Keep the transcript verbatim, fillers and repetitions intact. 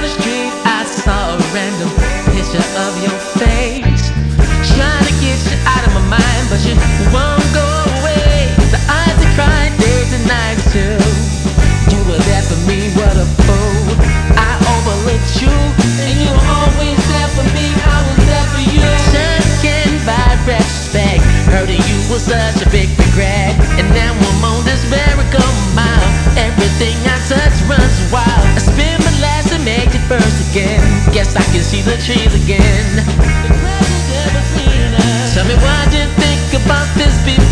the street, I saw a random picture of your face, trying to get you out of my mind, but you won't go away. The eyes that cry days and nights too. You were there for me, what a fool. I overlooked you, and you were always there for me. I was there for you. Taken by retrospect, hurting you was such a big regret, and now I'm on this miracle mile. Everything I touch runs wild. I spin my last and make it first again. Guess I can see the trees again. The grass is never greener. Tell me, why'd you think about this before?